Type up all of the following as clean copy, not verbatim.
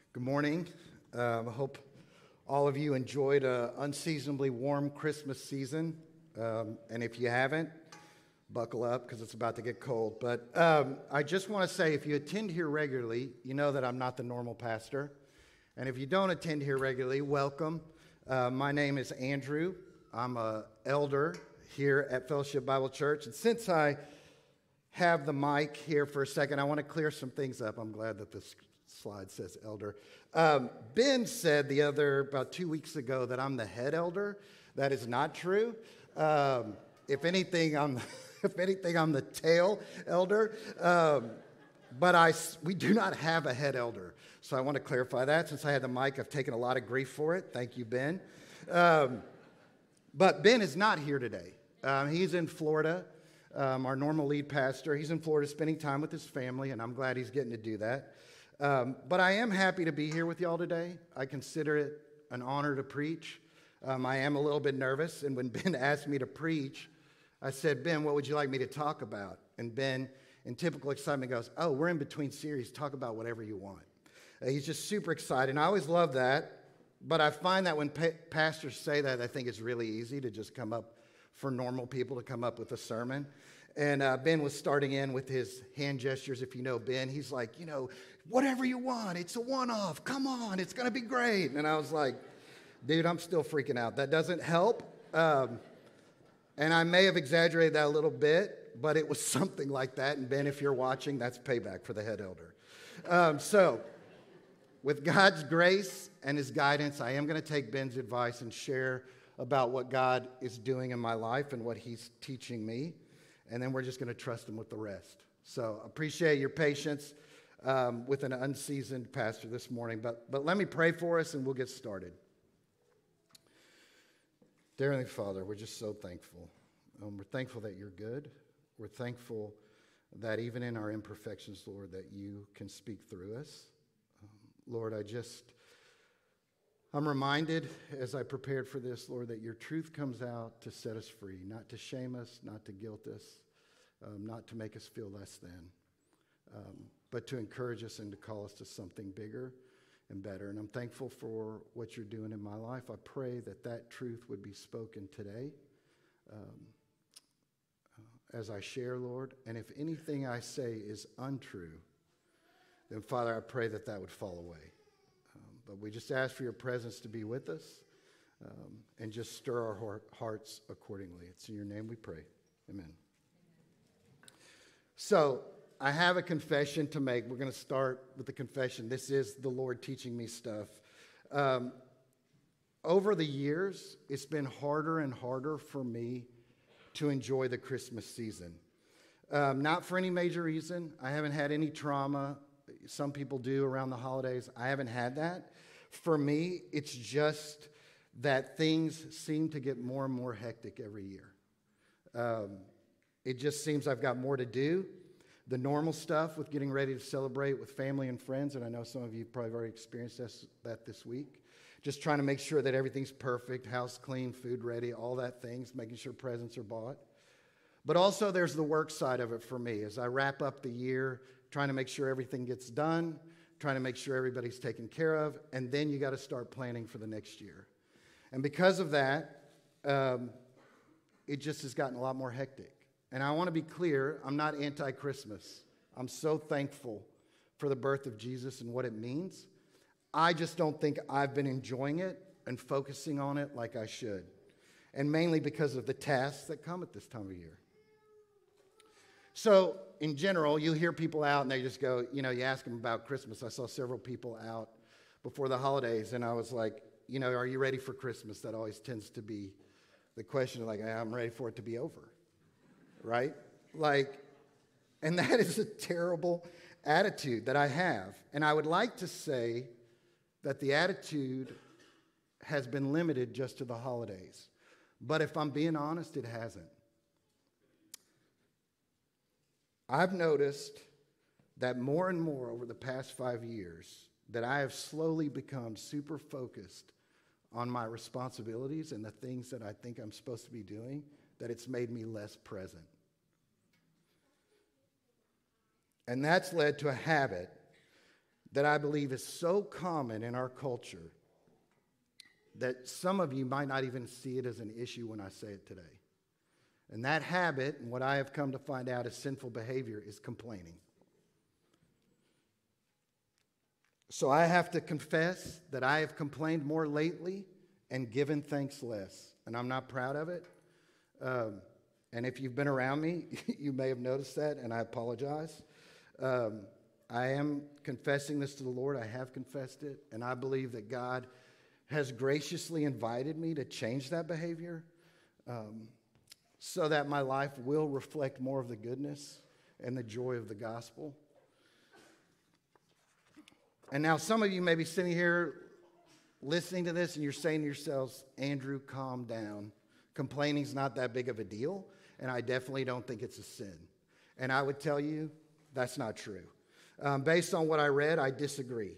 Good morning. I hope all of you enjoyed an unseasonably warm Christmas season. And if you haven't, buckle up because it's about to get cold. But I just want to say, if you attend here regularly, you know that I'm not the normal pastor. And if you don't attend here regularly, welcome. My name is Andrew. I'm an elder here at Fellowship Bible Church. And since I have the mic here for a second, I want to clear some things up. I'm glad that this slide says elder. Ben said about 2 weeks ago that I'm the head elder. That is not true. If anything, I'm the tail elder. But we do not have a head elder. So I want to clarify that. Since I had the mic, I've taken a lot of grief for it. Thank you, Ben. But Ben is not here today. He's in Florida. Our normal lead pastor. He's in Florida spending time with his family, and I'm glad he's getting to do that. But I am happy to be here with y'all today. I consider it an honor to preach. I am a little bit nervous, and when Ben asked me to preach, I said, Ben, what would you like me to talk about? And Ben, in typical excitement, goes, oh, we're in between series. Talk about whatever you want. He's just super excited, and I always love that. But I find that when pastors say that, I think it's really easy to just come up for normal people to come up with a sermon. And Ben was starting in with his hand gestures. If you know Ben, he's like, whatever you want. It's a one-off. Come on. It's going to be great. And I was like, dude, I'm still freaking out. That doesn't help. And I may have exaggerated that a little bit, but it was something like that. And Ben, if you're watching, that's payback for the head elder. So with God's grace and his guidance, I am going to take Ben's advice and share about what God is doing in my life and what he's teaching me. And then we're just going to trust him with the rest. So appreciate your patience with an unseasoned pastor this morning. But let me pray for us and we'll get started. Dear Heavenly Father, we're just so thankful. We're thankful that you're good. We're thankful that even in our imperfections, Lord, that you can speak through us. Lord, I'm reminded as I prepared for this, Lord, that your truth comes out to set us free, not to shame us, not to guilt us, not to make us feel less than, but to encourage us and to call us to something bigger and better. And I'm thankful for what you're doing in my life. I pray that that truth would be spoken today as I share, Lord. And if anything I say is untrue, then, Father, I pray that that would fall away. But we just ask for your presence to be with us and just stir our hearts accordingly. It's in your name we pray. Amen. So I have a confession to make. We're going to start with the confession. This is the Lord teaching me stuff. Over the years, it's been harder and harder for me to enjoy the Christmas season. Not for any major reason. I haven't had any trauma. Some people do around the holidays. I haven't had that. For me, it's just that things seem to get more and more hectic every year. It just seems I've got more to do. The normal stuff with getting ready to celebrate with family and friends, and I know some of you probably already experienced that this week. Just trying to make sure that everything's perfect, house clean, food ready, all that things, making sure presents are bought. But also there's the work side of it for me as I wrap up the year, trying to make sure everything gets done, trying to make sure everybody's taken care of, and then you got to start planning for the next year. And because of that, it just has gotten a lot more hectic. And I want to be clear, I'm not anti-Christmas. I'm so thankful for the birth of Jesus and what it means. I just don't think I've been enjoying it and focusing on it like I should. And mainly because of the tasks that come at this time of year. So, in general, you hear people out and they just go, you ask them about Christmas. I saw several people out before the holidays and I was like, are you ready for Christmas? That always tends to be the question, like, I'm ready for it to be over, right? And that is a terrible attitude that I have. And I would like to say that the attitude has been limited just to the holidays. But if I'm being honest, it hasn't. I've noticed that more and more over the past 5 years that I have slowly become super focused on my responsibilities and the things that I think I'm supposed to be doing, that it's made me less present. And that's led to a habit that I believe is so common in our culture that some of you might not even see it as an issue when I say it today. And that habit, and what I have come to find out is sinful behavior, is complaining. So I have to confess that I have complained more lately and given thanks less. And I'm not proud of it. And if you've been around me, you may have noticed that, and I apologize. I am confessing this to the Lord. I have confessed it, and I believe that God has graciously invited me to change that behavior so that my life will reflect more of the goodness and the joy of the gospel. And now some of you may be sitting here listening to this, and you're saying to yourselves, Andrew, calm down. Complaining's not that big of a deal, and I definitely don't think it's a sin. And I would tell you that's not true. Based on what I read, I disagree.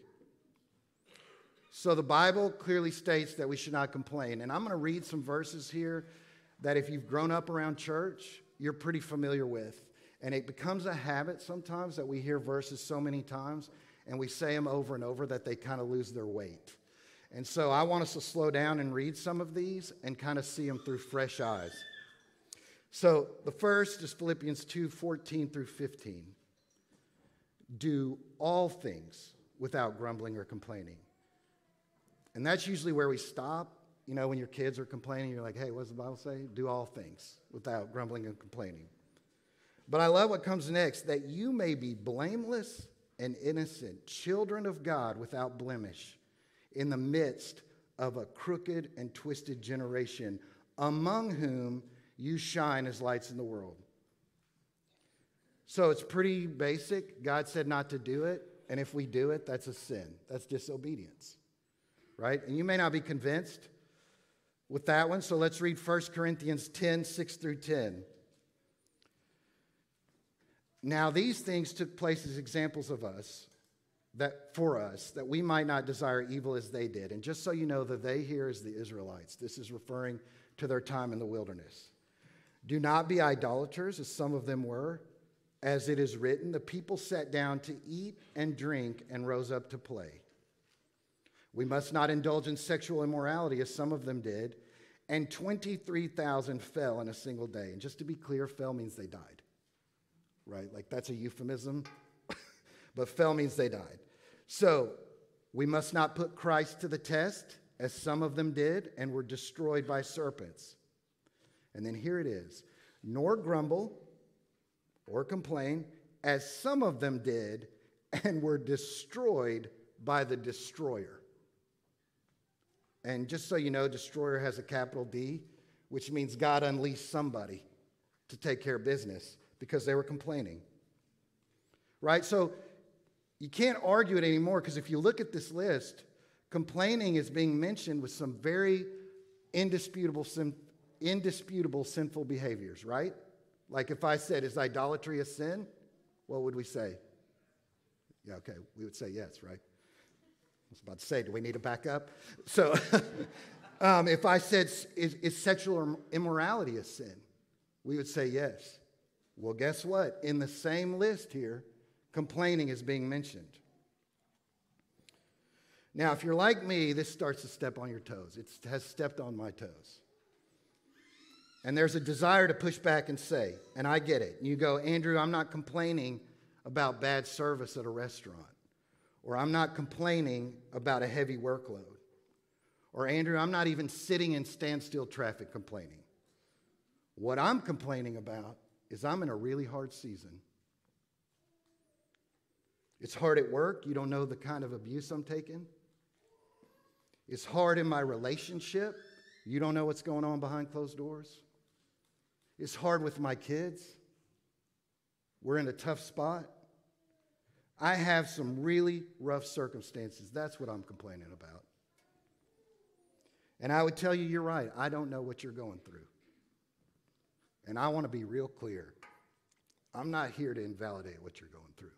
So the Bible clearly states that we should not complain. And I'm going to read some verses here that if you've grown up around church, you're pretty familiar with. And it becomes a habit sometimes that we hear verses so many times, and we say them over and over that they kind of lose their weight. And so I want us to slow down and read some of these and kind of see them through fresh eyes. So the first is Philippians 2:14 through 15. Do all things without grumbling or complaining. And that's usually where we stop. You know, when your kids are complaining, you're like, hey, what does the Bible say? Do all things without grumbling and complaining. But I love what comes next, that you may be blameless and innocent, children of God without blemish, in the midst of a crooked and twisted generation, among whom you shine as lights in the world. So it's pretty basic. God said not to do it, and if we do it, that's a sin. That's disobedience, right? And you may not be convinced with that one, so let's read 1 Corinthians 10:6 through 10. Now these things took place as examples of us, that we might not desire evil as they did. And just so you know, the they here is the Israelites. This is referring to their time in the wilderness. Do not be idolaters, as some of them were. As it is written, the people sat down to eat and drink and rose up to play. We must not indulge in sexual immorality, as some of them did, and 23,000 fell in a single day. And just to be clear, fell means they died, right? Like that's a euphemism, but fell means they died. So we must not put Christ to the test, as some of them did, and were destroyed by serpents. And then here it is, nor grumble or complain, as some of them did, and were destroyed by the destroyer. And just so you know, destroyer has a capital D, which means God unleashed somebody to take care of business because they were complaining. Right? So you can't argue it anymore, because if you look at this list, complaining is being mentioned with some very indisputable sinful behaviors, right? Like if I said, is idolatry a sin? What would we say? Yeah, okay, we would say yes, right? I was about to say, do we need to back up? So if I said, is sexual immorality a sin? We would say yes. Well, guess what? In the same list here, complaining is being mentioned. Now, if you're like me, this starts to step on your toes. It has stepped on my toes. And there's a desire to push back and say, and I get it. And you go, Andrew, I'm not complaining about bad service at a restaurant. Or I'm not complaining about a heavy workload. Or Andrew, I'm not even sitting in standstill traffic complaining. What I'm complaining about is I'm in a really hard season. It's hard at work. You don't know the kind of abuse I'm taking. It's hard in my relationship. You don't know what's going on behind closed doors. It's hard with my kids. We're in a tough spot. I have some really rough circumstances. That's what I'm complaining about. And I would tell you, you're right. I don't know what you're going through. And I want to be real clear. I'm not here to invalidate what you're going through.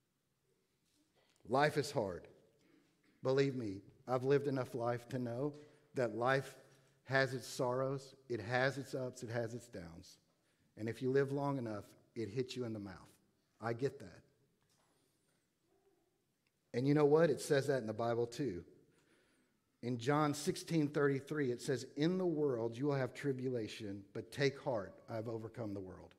Life is hard. Believe me, I've lived enough life to know that life has its sorrows, it has its ups, it has its downs. And if you live long enough, it hits you in the mouth. I get that. And you know what? It says that in the Bible too. In John 16:33, it says, "In the world you will have tribulation, but take heart, I have overcome the world."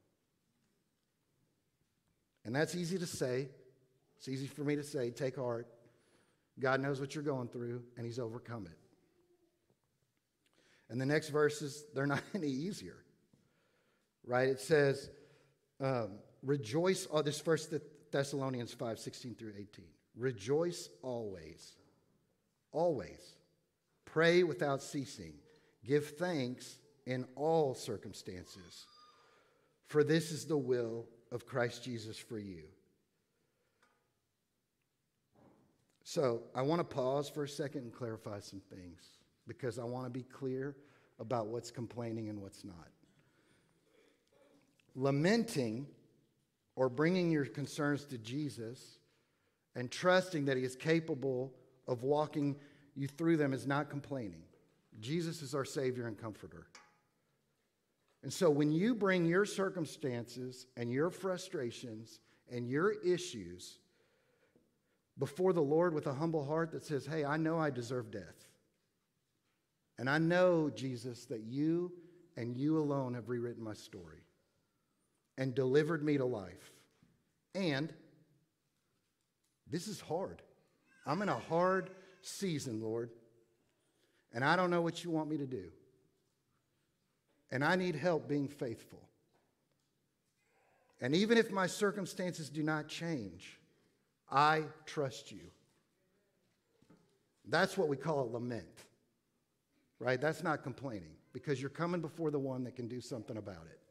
And that's easy to say. It's easy for me to say, take heart. God knows what you're going through, and he's overcome it. And the next verses, they're not any easier. Right? It says, rejoice, this 1 Thessalonians 5:16-18. Rejoice always. Always. Pray without ceasing. Give thanks in all circumstances. For this is the will of Christ Jesus for you. So I want to pause for a second and clarify some things, because I want to be clear about what's complaining and what's not. Lamenting or bringing your concerns to Jesus and trusting that he is capable of walking you through them is not complaining. Jesus is our Savior and Comforter. And so when you bring your circumstances and your frustrations and your issues before the Lord with a humble heart that says, hey, I know I deserve death. And I know, Jesus, that you and you alone have rewritten my story and delivered me to life. And this is hard. I'm in a hard season, Lord, and I don't know what you want me to do. And I need help being faithful. And even if my circumstances do not change, I trust you. That's what we call a lament, right? That's not complaining, because you're coming before the one that can do something about it.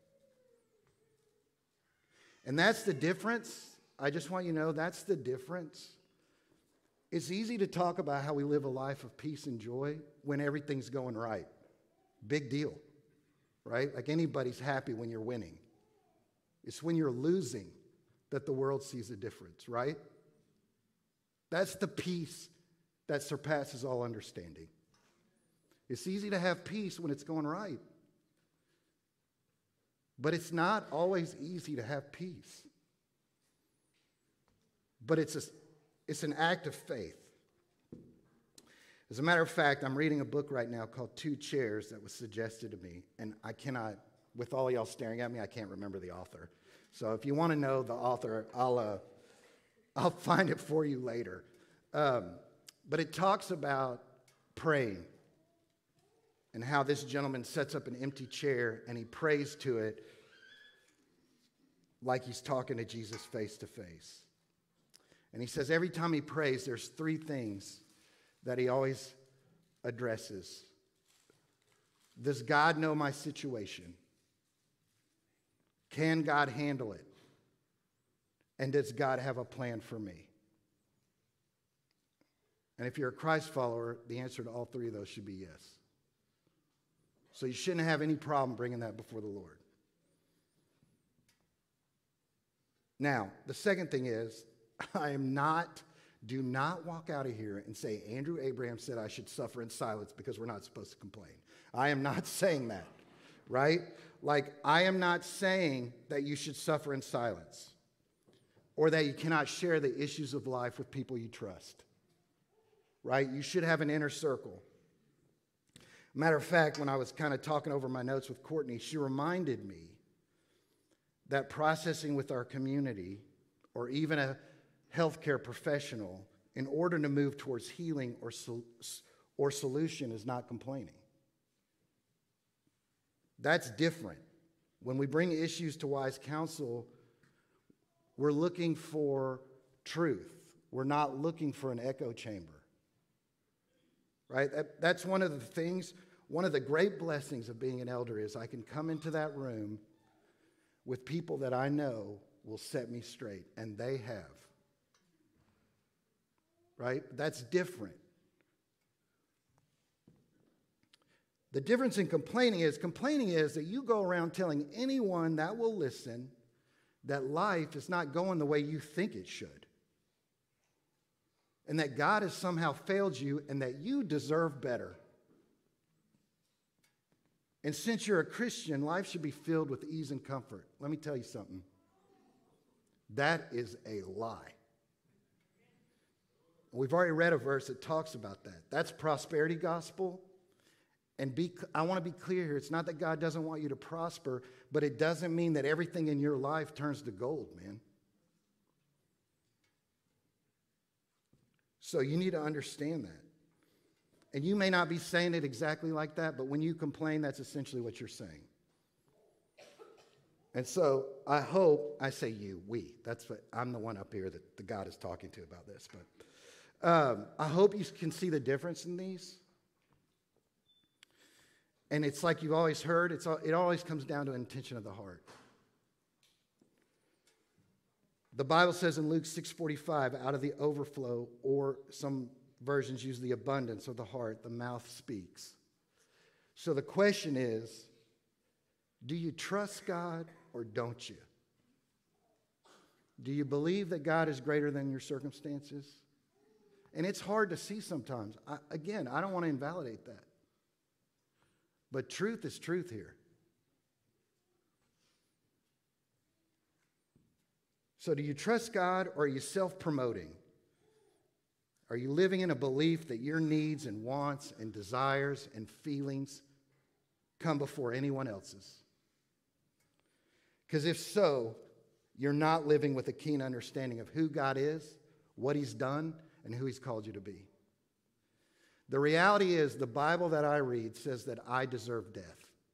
And that's the difference. I just want you to know that's the difference. It's easy to talk about how we live a life of peace and joy when everything's going right. Big deal, right? Like anybody's happy when you're winning. It's when you're losing that the world sees a difference, right? That's the peace that surpasses all understanding. It's easy to have peace when it's going right. But it's not always easy to have peace. But it's an act of faith. As a matter of fact, I'm reading a book right now called Two Chairs that was suggested to me. And I cannot, with all y'all staring at me, I can't remember the author. So if you want to know the author, I'll find it for you later. But it talks about praying and how this gentleman sets up an empty chair and he prays to it like he's talking to Jesus face to face. And he says every time he prays, there's three things that he always addresses. Does God know my situation? Can God handle it? And does God have a plan for me? And if you're a Christ follower, the answer to all three of those should be yes. So you shouldn't have any problem bringing that before the Lord. Now, the second thing is, do not walk out of here and say, Andrew Abraham said I should suffer in silence because we're not supposed to complain. I am not saying that, right? Like, I am not saying that you should suffer in silence or that you cannot share the issues of life with people you trust, right? You should have an inner circle. Matter of fact, when I was kind of talking over my notes with Courtney, she reminded me that processing with our community or even a healthcare professional in order to move towards healing or solution is not complaining. That's different. When we bring issues to wise counsel, we're looking for truth. We're not looking for an echo chamber. Right? That's one of the things, one of the great blessings of being an elder is I can come into that room with people that I know will set me straight, and they have. Right? That's different. The difference in complaining is that you go around telling anyone that will listen that life is not going the way you think it should. And that God has somehow failed you and that you deserve better. And since you're a Christian, life should be filled with ease and comfort. Let me tell you something. That is a lie. We've already read a verse that talks about that. That's prosperity gospel. And I want to be clear here. It's not that God doesn't want you to prosper, but it doesn't mean that everything in your life turns to gold, man. So you need to understand that. And you may not be saying it exactly like that, but when you complain, that's essentially what you're saying. And so I hope, I say you, we. That's what, I'm the one up here that the God is talking to about this. But I hope you can see the difference in these. And it's like you've always heard, it always comes down to intention of the heart. The Bible says in Luke 6:45, out of the overflow, or some versions use the abundance of the heart, the mouth speaks. So the question is, do you trust God or don't you? Do you believe that God is greater than your circumstances? And it's hard to see sometimes. I don't want to invalidate that. But truth is truth here. So do you trust God or are you self-promoting? Are you living in a belief that your needs and wants and desires and feelings come before anyone else's? Because if so, you're not living with a keen understanding of who God is, what He's done, and who He's called you to be. The reality is, the Bible that I read says that I deserve death.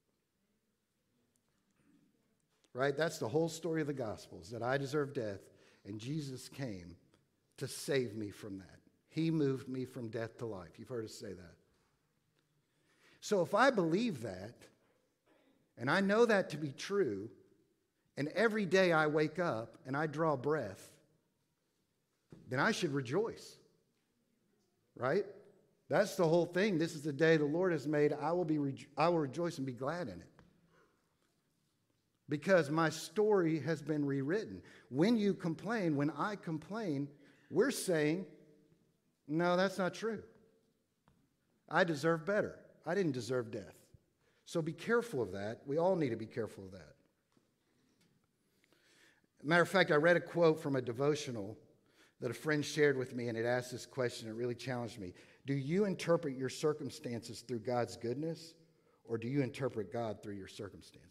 Right? That's the whole story of the Gospels, that I deserve death, and Jesus came to save me from that. He moved me from death to life. You've heard us say that. So if I believe that, and I know that to be true, and every day I wake up and I draw breath, then I should rejoice. Right? That's the whole thing. This is the day the Lord has made. I will rejoice and be glad in it. Because my story has been rewritten. When you complain, when I complain, we're saying, no, that's not true. I deserve better. I didn't deserve death. So be careful of that. We all need to be careful of that. Matter of fact, I read a quote from a devotional that a friend shared with me, and it asked this question. It really challenged me. Do you interpret your circumstances through God's goodness, or do you interpret God through your circumstances?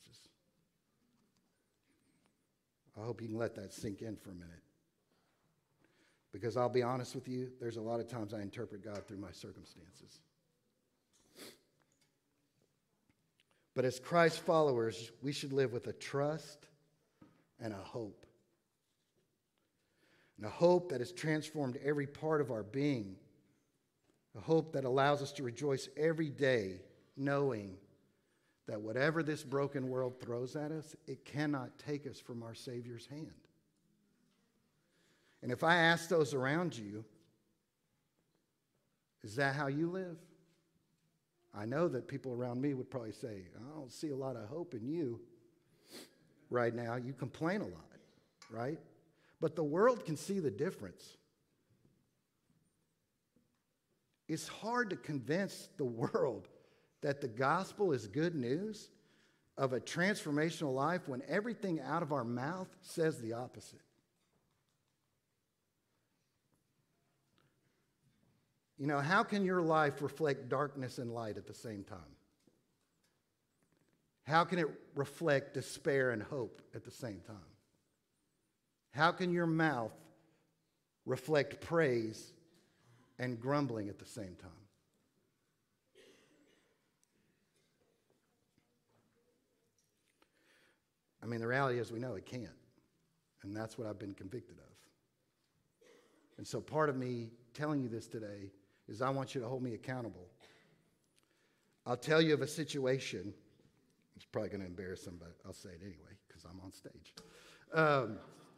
I hope you can let that sink in for a minute. Because I'll be honest with you, there's a lot of times I interpret God through my circumstances. But as Christ followers, we should live with a trust and a hope. And a hope that has transformed every part of our being. A hope that allows us to rejoice every day, knowing that whatever this broken world throws at us, it cannot take us from our Savior's hand. And if I ask those around you, is that how you live? I know that people around me would probably say, I don't see a lot of hope in you right now. You complain a lot, right? But the world can see the difference. It's hard to convince the world that the gospel is good news of a transformational life when everything out of our mouth says the opposite. You know, how can your life reflect darkness and light at the same time? How can it reflect despair and hope at the same time? How can your mouth reflect praise and grumbling at the same time? I mean, the reality is we know it can't. And that's what I've been convicted of. And so part of me telling you this today is I want you to hold me accountable. I'll tell you of a situation. It's probably going to embarrass somebody. I'll say it anyway because I'm on stage.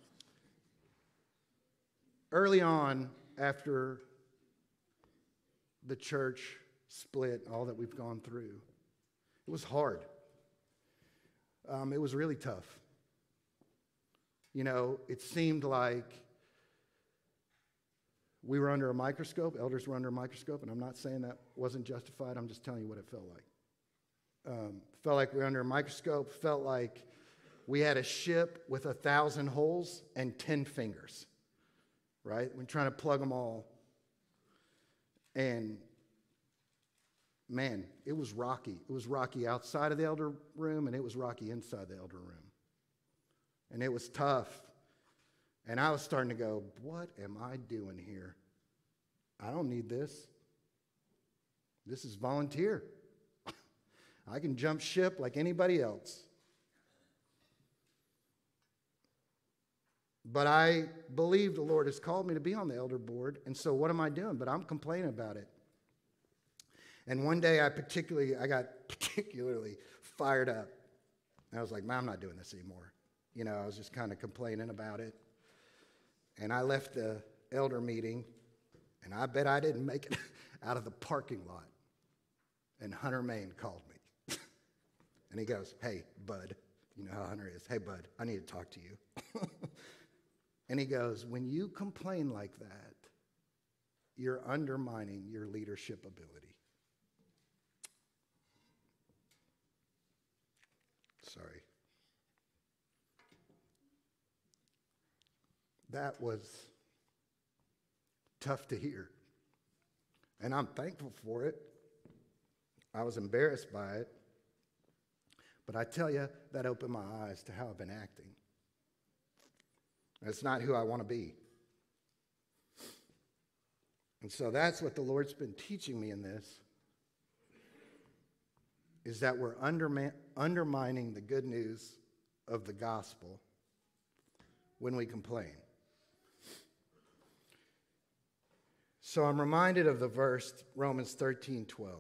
Early on, after the church split, all that we've gone through, it was hard. It was really tough. You know, it seemed like we were under a microscope, elders were under a microscope, and I'm not saying that wasn't justified, I'm just telling you what it felt like. Felt like we were under a microscope, felt like we had a ship with 1,000 holes and 10 fingers, right? We're trying to plug them all And man, it was rocky. It was rocky outside of the elder room, and it was rocky inside the elder room. And it was tough. And I was starting to go, what am I doing here? I don't need this. This is volunteer. I can jump ship like anybody else. But I believe the Lord has called me to be on the elder board, and so what am I doing? But I'm complaining about it. And one day I got particularly fired up. I was like, man, I'm not doing this anymore. You know, I was just kind of complaining about it. And I left the elder meeting, and I bet I didn't make it out of the parking lot. And Hunter Main called me. And he goes, hey, bud. You know how Hunter is. Hey, bud, I need to talk to you. And he goes, when you complain like that, you're undermining your leadership ability. Sorry. That was tough to hear. And I'm thankful for it. I was embarrassed by it. But I tell you, that opened my eyes to how I've been acting. That's not who I want to be. And so that's what the Lord's been teaching me in this, is that we're undermining the good news of the gospel when we complain. So I'm reminded of the verse, Romans 13:12.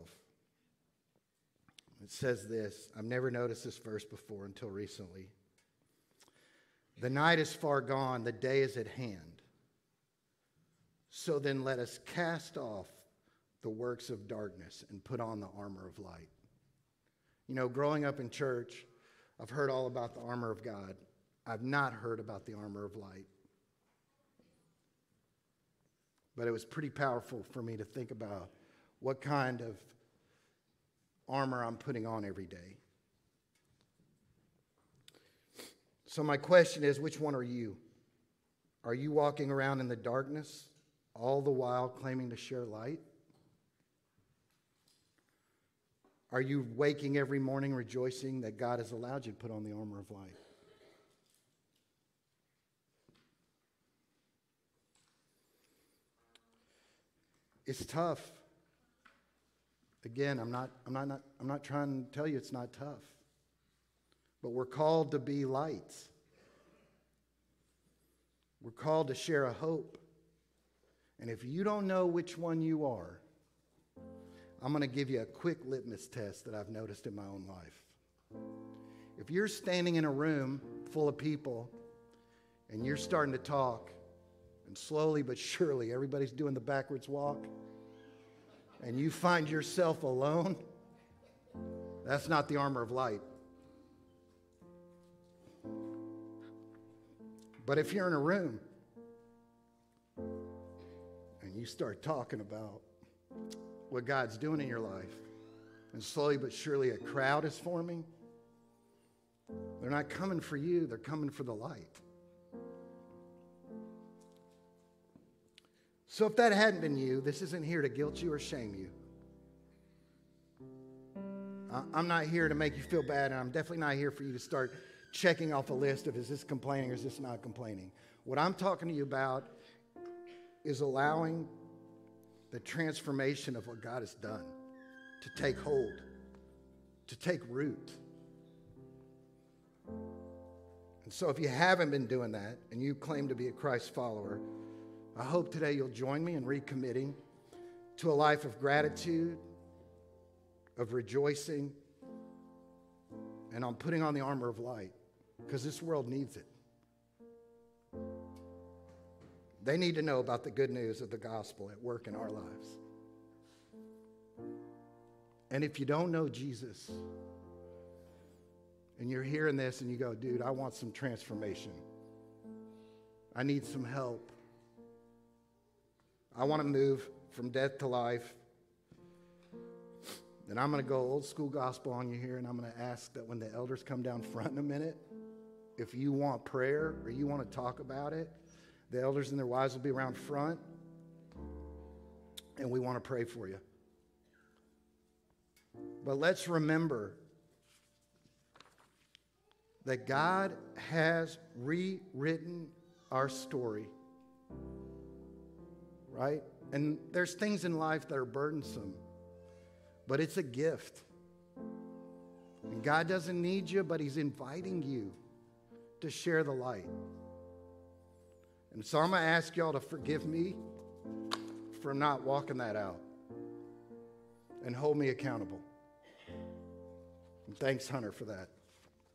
It says this. I've never noticed this verse before until recently. The night is far gone, the day is at hand. So then let us cast off the works of darkness and put on the armor of light. You know, growing up in church, I've heard all about the armor of God. I've not heard about the armor of light. But it was pretty powerful for me to think about what kind of armor I'm putting on every day. So my question is, which one are you? Are you walking around in the darkness, all the while claiming to share light? Are you waking every morning rejoicing that God has allowed you to put on the armor of light? It's tough. Again, I'm not trying to tell you it's not tough. But we're called to be lights. We're called to share a hope. And if you don't know which one you are, I'm going to give you a quick litmus test that I've noticed in my own life. If you're standing in a room full of people and you're starting to talk, and slowly but surely everybody's doing the backwards walk, and you find yourself alone, that's not the armor of light. But if you're in a room and you start talking about what God's doing in your life, and slowly but surely a crowd is forming, they're not coming for you, they're coming for the light. So if that hadn't been you, this isn't here to guilt you or shame you. I'm not here to make you feel bad, and I'm definitely not here for you to start checking off a list of, is this complaining or is this not complaining? What I'm talking to you about is allowing the transformation of what God has done to take hold, to take root. And so if you haven't been doing that and you claim to be a Christ follower, I hope today you'll join me in recommitting to a life of gratitude, of rejoicing, and on putting on the armor of light, because this world needs it. They need to know about the good news of the gospel at work in our lives. And if you don't know Jesus, and you're hearing this and you go, dude, I want some transformation. I need some help. I want to move from death to life. Then I'm going to go old school gospel on you here, and I'm going to ask that when the elders come down front in a minute, if you want prayer or you want to talk about it, the elders and their wives will be around front. and we want to pray for you. But let's remember that God has rewritten our story, right? And there's things in life that are burdensome, but it's a gift. And God doesn't need you, but He's inviting you to share the light. And so I'm going to ask y'all to forgive me for not walking that out and hold me accountable. And thanks, Hunter, for that.